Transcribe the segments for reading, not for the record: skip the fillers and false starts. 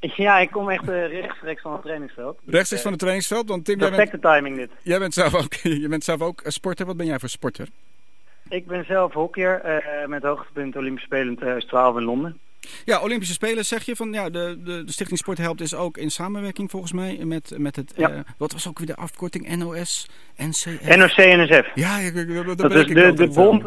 Ja, ik kom echt rechtstreeks van het trainingsveld. Rechtstreeks van het trainingsveld? Want Tim, perfecte timing dit. Jij bent zelf ook sporter. Wat ben jij voor sporter? Ik ben zelf hockeyer met hoogtepunt Olympische Spelen 2012 in Londen. Ja, Olympische Spelen zeg je van ja, de Stichting Sport Helpt is ook in samenwerking volgens mij met het wat was ook weer de afkorting NOS NCF? NOC-NSF. Ja, dat is de bond,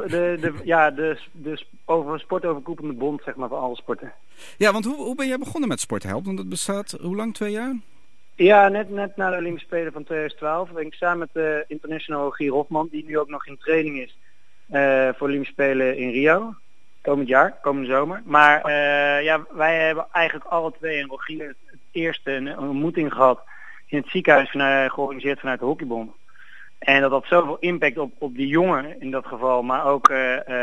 de over sport overkoepelende bond zeg maar voor alle sporten. Ja, want hoe ben jij begonnen met Sport Helpt? Want dat bestaat hoe lang? 2 jaar? Ja, net na de Olympische Spelen van 2012 ben ik samen met international Gier Hofman, die nu ook nog in training is voor Olympische Spelen in Rio. Komende zomer. Maar wij hebben eigenlijk alle twee in Rogier het eerste een ontmoeting gehad in het ziekenhuis georganiseerd vanuit de Hockeybond. En dat had zoveel impact op die jongen in dat geval, maar ook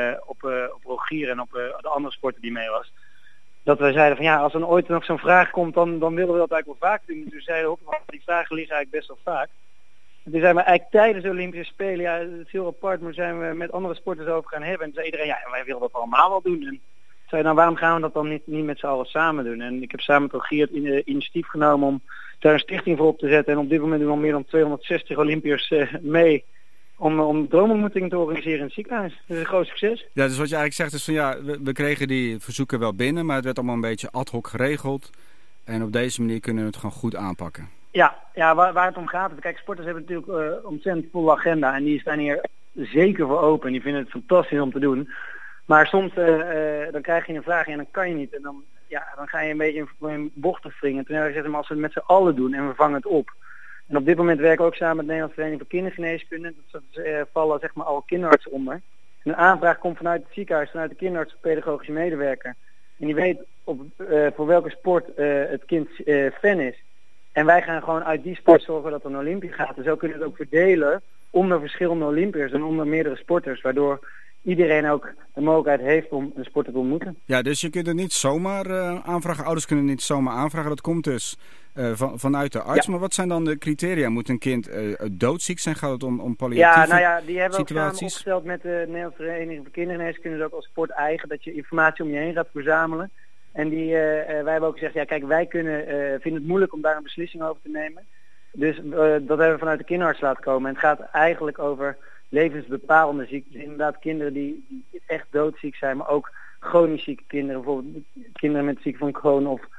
op Rogier en op de andere sporten die mee was. Dat wij zeiden van ja, als er ooit nog zo'n vraag komt, dan willen we dat eigenlijk wel vaak doen. Dus we zeiden ook, die vragen liggen eigenlijk best wel vaak. Toen zijn we eigenlijk tijdens de Olympische Spelen, ja, het is heel apart, maar zijn we met andere sporters over gaan hebben. En zei iedereen, ja, wij willen dat allemaal wel doen. En zei, nou waarom gaan we dat dan niet met z'n allen samen doen? En ik heb samen met Rogier het initiatief genomen om daar een stichting voor op te zetten. En op dit moment doen we al meer dan 260 Olympiërs mee om droomontmoetingen te organiseren in het ziekenhuis. Dat is een groot succes. Ja, dus wat je eigenlijk zegt is van ja, we kregen die verzoeken wel binnen, maar het werd allemaal een beetje ad hoc geregeld. En op deze manier kunnen we het gewoon goed aanpakken. Ja, waar het om gaat. Kijk, sporters hebben natuurlijk ontzettend volle agenda en die staan hier zeker voor open. En die vinden het fantastisch om te doen. Maar soms dan krijg je een vraag en dan kan je niet. En dan ga je een beetje in bochten wringen. Toen hebben we gezegd, maar als we het met z'n allen doen en we vangen het op. En op dit moment werken we ook samen met de Nederlandse Vereniging voor Kindergeneeskunde. Dat vallen zeg maar alle kinderartsen onder. En een aanvraag komt vanuit het ziekenhuis, vanuit de kinderarts of pedagogische medewerker. En die weet voor welke sport het kind fan is. En wij gaan gewoon uit die sport zorgen dat er een Olympie gaat. En zo kunnen we het ook verdelen onder verschillende Olympiërs en onder meerdere sporters. Waardoor iedereen ook de mogelijkheid heeft om een sporter te ontmoeten. Ja, dus je kunt het niet zomaar aanvragen. Ouders kunnen het niet zomaar aanvragen. Dat komt dus vanuit de arts. Ja. Maar wat zijn dan de criteria? Moet een kind doodziek zijn? Gaat het om palliatieve situaties? Ja, die hebben we ook samen opgesteld met de Nederlandse Vereniging voor Kindergeneeskunde. Ook als sport eigen, dat je informatie om je heen gaat verzamelen. En wij hebben ook gezegd, ja kijk, wij vinden het moeilijk om daar een beslissing over te nemen. Dus dat hebben we vanuit de kinderarts laten komen. En het gaat eigenlijk over levensbepalende ziektes. Inderdaad kinderen die echt doodziek zijn, maar ook chronisch zieke kinderen. Bijvoorbeeld kinderen met ziekte van Crohn of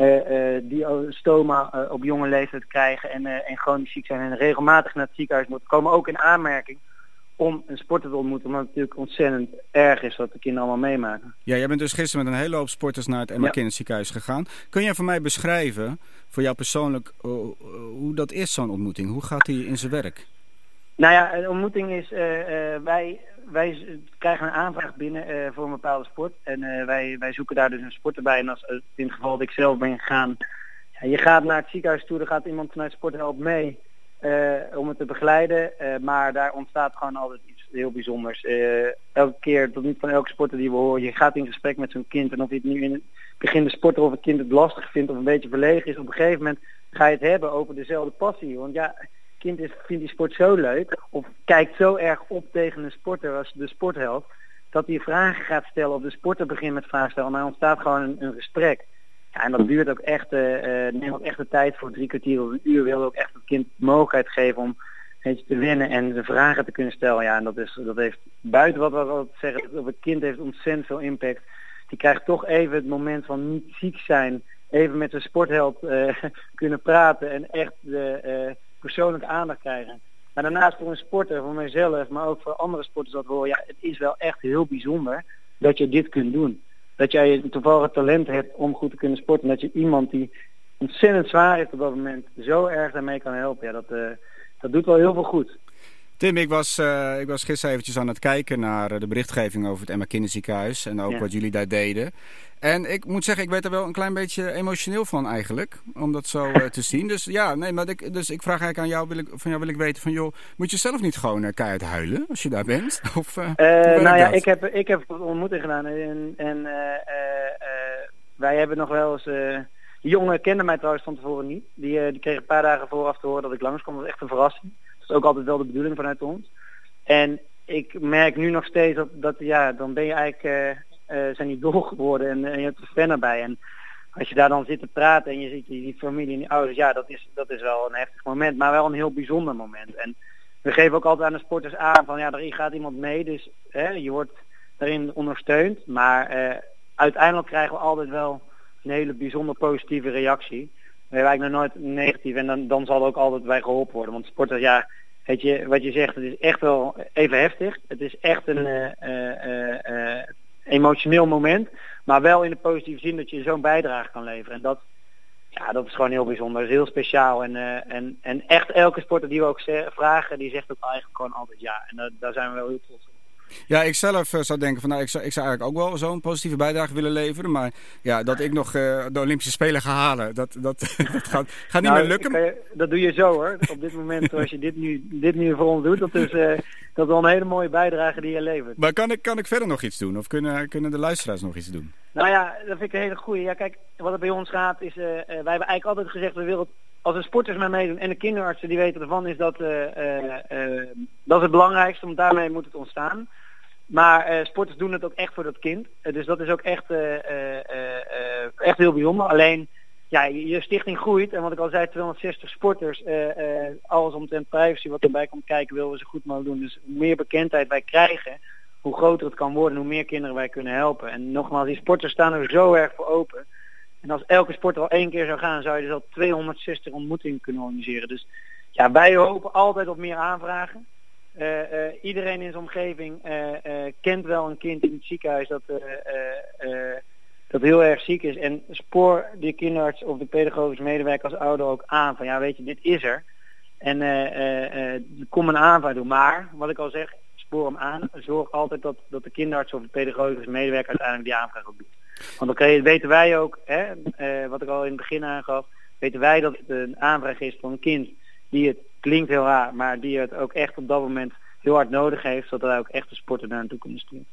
die stoma op jonge leeftijd krijgen en chronisch ziek zijn en regelmatig naar het ziekenhuis moeten komen. Ook in aanmerking om een sporter te ontmoeten, omdat het natuurlijk ontzettend erg is wat de kinderen allemaal meemaken. Ja, jij bent dus gisteren met een hele hoop sporters naar het Emma Kinderziekenhuis gegaan. Kun jij voor mij beschrijven, voor jou persoonlijk, hoe dat is zo'n ontmoeting? Hoe gaat die in zijn werk? Nou ja, een ontmoeting is, wij krijgen een aanvraag binnen voor een bepaalde sport. En wij zoeken daar dus een sporter bij. En als in het geval dat ik zelf ben gegaan, je gaat naar het ziekenhuis toe, dan gaat iemand vanuit Sport Helpt mee. Om het te begeleiden, maar daar ontstaat gewoon altijd iets heel bijzonders. Elke keer, tot niet van elke sporter die we horen, je gaat in gesprek met zo'n kind en of je het nu in het begin de sporter of het kind het lastig vindt of een beetje verlegen is, op een gegeven moment ga je het hebben over dezelfde passie. Want ja, het kind vindt die sport zo leuk of kijkt zo erg op tegen een sporter als de sportheld, dat hij vragen gaat stellen of de sporter begint met vragen stellen, maar er ontstaat gewoon een gesprek. Ja, en dat duurt ook echt, neemt ook echt de tijd voor 3 kwartier of een uur. We willen ook echt het kind de mogelijkheid geven om te winnen en de vragen te kunnen stellen. Ja, en dat heeft buiten wat we zeggen, op het kind heeft ontzettend veel impact. Die krijgt toch even het moment van niet ziek zijn, even met een sportheld kunnen praten en echt persoonlijke aandacht krijgen. Maar daarnaast voor een sporter, voor mijzelf, maar ook voor andere sporters dat horen, ja, het is wel echt heel bijzonder dat je dit kunt doen. Dat jij toevallig het talent hebt om goed te kunnen sporten. Dat je iemand die ontzettend zwaar is op dat moment zo erg daarmee kan helpen. Ja, dat doet wel heel veel goed. Tim, ik was gisteren eventjes aan het kijken naar de berichtgeving over het Emma Kinderziekenhuis. En ook wat jullie daar deden. En ik moet zeggen, ik werd er wel een klein beetje emotioneel van eigenlijk. Om dat zo te zien. Dus ja, nee, maar ik vraag eigenlijk aan jou, wil ik weten van joh, moet je zelf niet gewoon keihard huilen als je daar bent? Of, nou ja, ik heb een ontmoeting gedaan. En wij hebben nog wel eens... die jongen kende mij trouwens van tevoren niet. Die kreeg een paar dagen vooraf te horen dat ik langskwam. Dat was echt een verrassing. Dat is ook altijd wel de bedoeling vanuit ons. En ik merk nu nog steeds dat dan ben je eigenlijk zijn die dol geworden en je hebt een fan erbij. En als je daar dan zit te praten en je ziet die familie en die ouders, ja, dat is wel een heftig moment, maar wel een heel bijzonder moment. En we geven ook altijd aan de sporters aan van, ja, er gaat iemand mee, dus je wordt daarin ondersteund, maar uiteindelijk krijgen we altijd wel een hele bijzonder positieve reactie. We hebben eigenlijk nog nooit negatief en dan zal er ook altijd bij geholpen worden. Want sporters, ja, weet je, wat je zegt, het is echt wel even heftig. Het is echt een emotioneel moment, maar wel in de positieve zin dat je zo'n bijdrage kan leveren. En dat is gewoon heel bijzonder. Dat is heel speciaal. En echt elke sporter die we ook vragen, die zegt ook eigenlijk gewoon altijd ja. En daar zijn we wel heel trots op. Ja, ik zelf zou denken van, nou, ik zou eigenlijk ook wel zo'n positieve bijdrage willen leveren. Maar ja, dat ik nog de Olympische Spelen ga halen, dat gaat niet meer lukken. Dat doe je zo, hoor. Op dit moment, zoals je dit nu voor ons doet, dat is wel een hele mooie bijdrage die je levert. Maar kan ik verder nog iets doen? Of kunnen de luisteraars nog iets doen? Nou ja, dat vind ik een hele goeie. Ja, kijk, wat er bij ons gaat is, wij hebben eigenlijk altijd gezegd, we willen, als de sporters mee meedoen en de kinderartsen die weten ervan, is dat is het belangrijkste, want daarmee moet het ontstaan. Maar sporters doen het ook echt voor dat kind. Dus dat is ook echt heel bijzonder. Alleen, ja, je stichting groeit. En wat ik al zei, 260 sporters. Alles omtrent privacy wat erbij komt kijken, willen we zo goed mogelijk doen. Dus hoe meer bekendheid wij krijgen, hoe groter het kan worden, hoe meer kinderen wij kunnen helpen. En nogmaals, die sporters staan er zo erg voor open. En als elke sporter al 1 keer zou gaan, zou je dus al 260 ontmoetingen kunnen organiseren. Dus ja, wij hopen altijd op meer aanvragen. Iedereen in zijn omgeving kent wel een kind in het ziekenhuis dat heel erg ziek is. En spoor de kinderarts of de pedagogisch medewerker als ouder ook aan van, ja, weet je, dit is er. En kom een aanvraag doen. Maar, wat ik al zeg, spoor hem aan. Zorg altijd dat de kinderarts of de pedagogisch medewerker uiteindelijk die aanvraag ook doet. Want dan weten wij ook, wat ik al in het begin aangaf, weten wij dat het een aanvraag is voor een kind die het klinkt heel raar, maar die het ook echt op dat moment heel hard nodig heeft, zodat wij ook echt de sporten naar naartoe kunnen sturen.